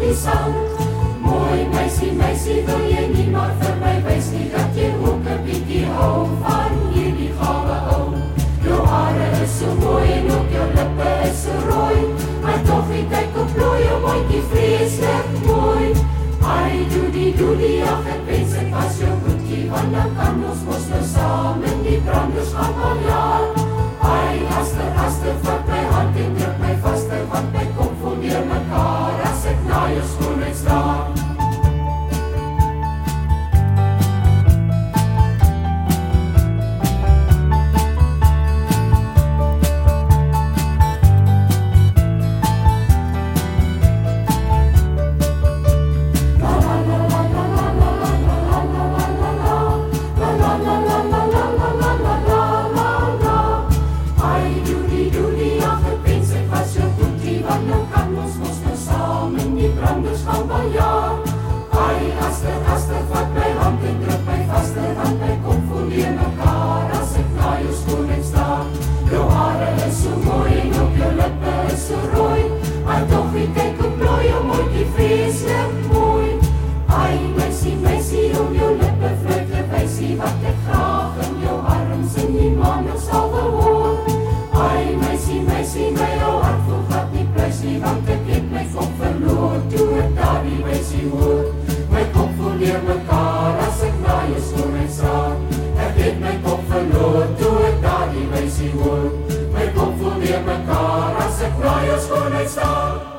die sand. Mooi meisie, meisie, wil jy nie maar vir my wys nie, dat jy ook 'n bietjie hou van hierdie gawe ou. Jou hare is so mooi en ook jou lippe is so rooi, maar tog die tyd kom plooi, jou mooitjie vreeslik mooi. Ai, doodie, ag ek wens ek was jou boetjie, want dan kan ons mos nou saam in die branders gaan al jaar. Ai, haster, vat my hand en druk my vaster, want my kop voel deur mekaar as ek na jou skoonheid staan. Haster, vat my hand en druk my vaster, want my kop voel deur mekaar as ek na jou skoonheid staan. Jou hare is so mooi en ook jou lippe is so rooi, maar tog die tyd kom plooi, jou mooitjie vreeslik mooi. Ai, meisie, om jou lippe vlugte wysie, wat ek graag in jou arms in die maandag sal wil hoor. Ai, meisie, my ou hart voel glad nie pluis nie, want ek het my kop verloor toe ek daardie wysie hoor. My kop voel deur mekaar as ek na jou skoonheid staan. Ek het my kop verloor toe ek daardie wysie hoor. My kop voel deur mekaar as ek na jou skoonheid staan.